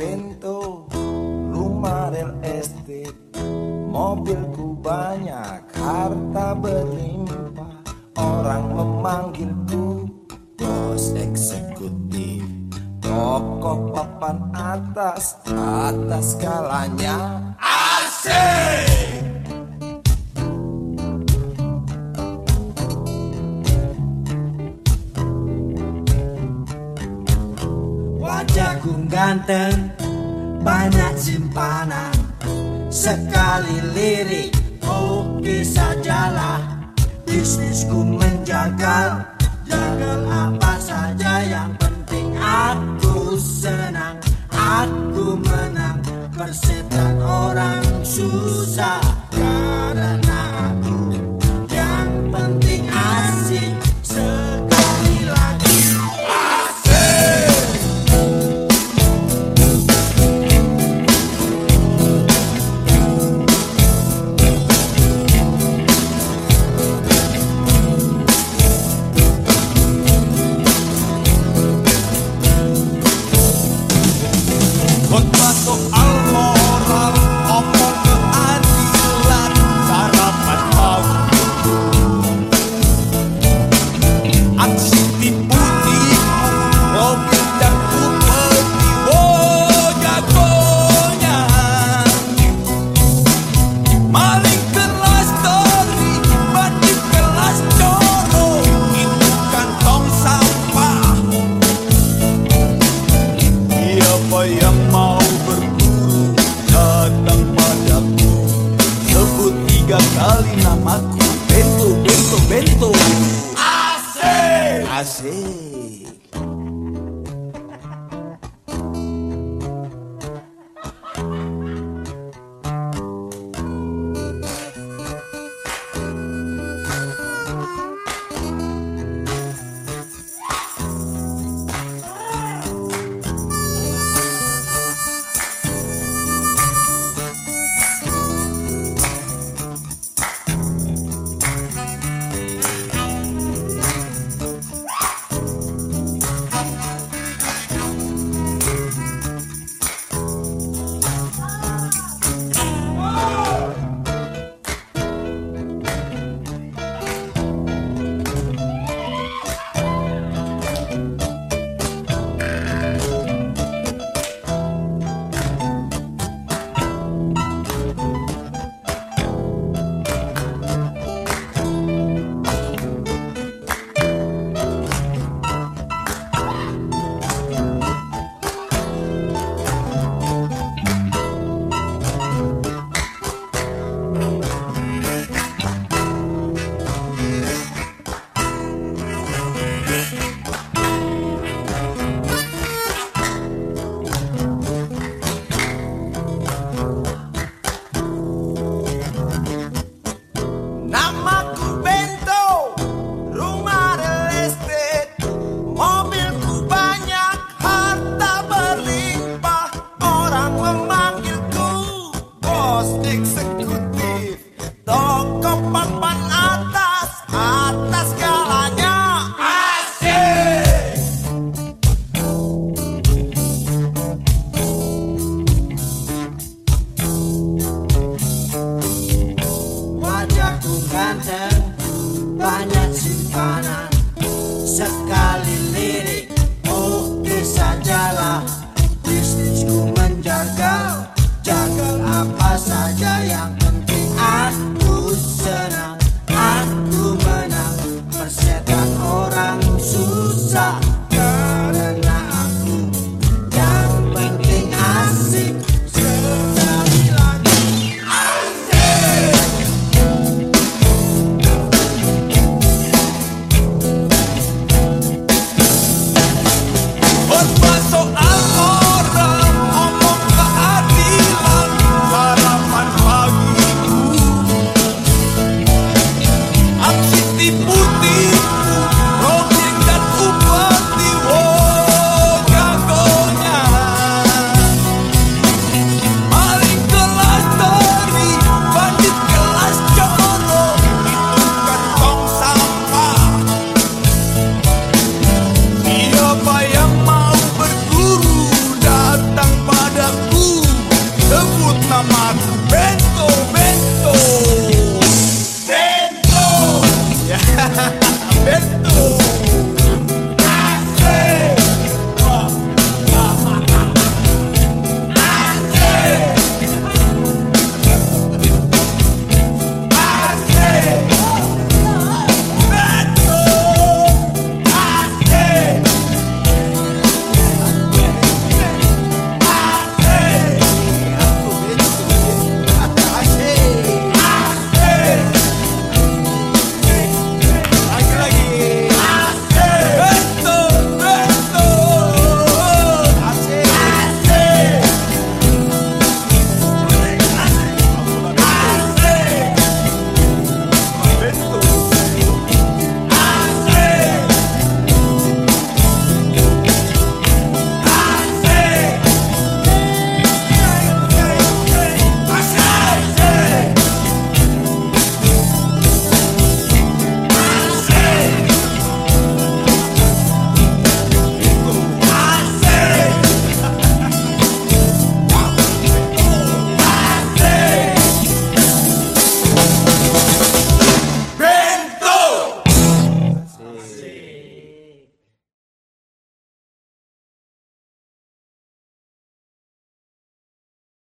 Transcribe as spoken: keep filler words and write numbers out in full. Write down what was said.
bento, rumah real estate, mobilku banyak, harta berlimpah. Orang memanggilku bos eksekutif, tokoh papan atas, atas skalanya asik. Wajahku ganteng, banyak simpanan, sekali lirik oke sajalah. Bisnisku menjagal, jagal apa saja, yang penting aku senang, aku menang. Persetan orang susah karena aku yang penting asik. Sekali lagi asik. Khotbah soal moral, omong keadilan, sarapan pagi, aksi tipu-tipu, mobil dan upeti, oh jagonya. Maling kelas tori, bandit kelas coro, itu kantong sampah. Siapa yang mau berburu datang padaku, sebut tiga kali namaku, bento, bento, bento. Asik, asik. Namaku bento, rumah real estate, mobilku banyak, harta berlimpah. Orang memanggilku bos eksekutif, tokoh papan atas, atas skalanya asik. Wajahku ganteng, banyak simpanan, sekali lirik oke sajalah. Bisnisku menjagal, jagal apa saja, yang penting aku